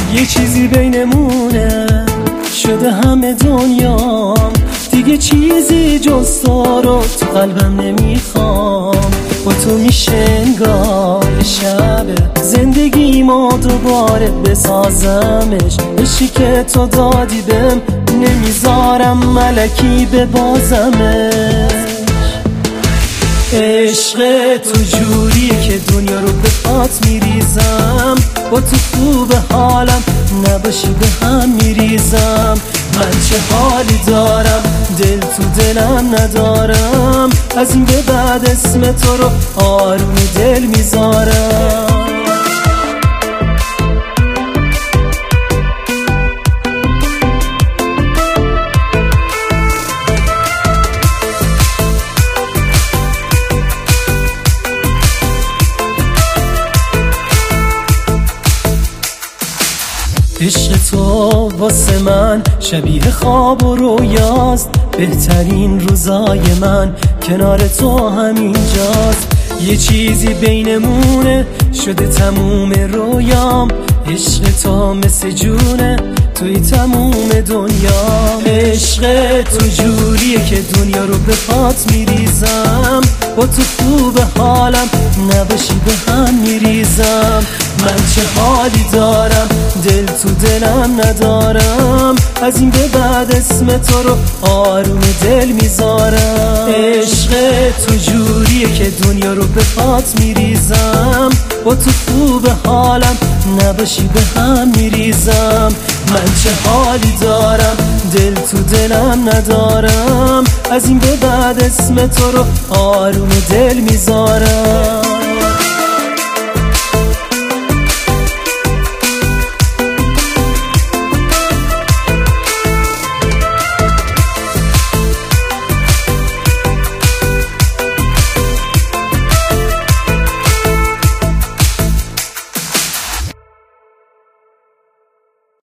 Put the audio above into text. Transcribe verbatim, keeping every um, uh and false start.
یه چیزی بینمونه شده همه دنیام، دیگه چیزی جز تو رو تو قلبم نمیخوام. با تو میشه انگار شب زندگی ما دوباره بسازمش. عشقی که تو دادی بهم نمیذارم ملکی ببازمش. عشق تو جوریه که دنیا رو به پات میریزم. با تو خوب حالم نباشی به هم میریزم. من چه حالی دارم دل تو دلم ندارم. از این به بعد اسم تو رو آروم دل میذارم. عشق تو واسه من شبیه خواب و رویاست. بهترین روزای من کنار تو همینجاست. یه چیزی بینمونه شده تموم رویام. عشق تو مثل جونه توی تموم دنیا. عشق تو جوریه که دنیا رو به پات میریزم. با تو خوب حالم نباشی به هم میریزم. من چه حالی دارم دل تو دلم ندارم. از این به بعد اسم تو رو آروم دل میذارم. عشق تو جوریه که دنیا رو به پات میریزم. با تو خوب حالم نباشی به هم میریزم. من چه حالی دارم دل تو دلم ندارم. از این به بعد اسم تو رو آروم دل میذارم.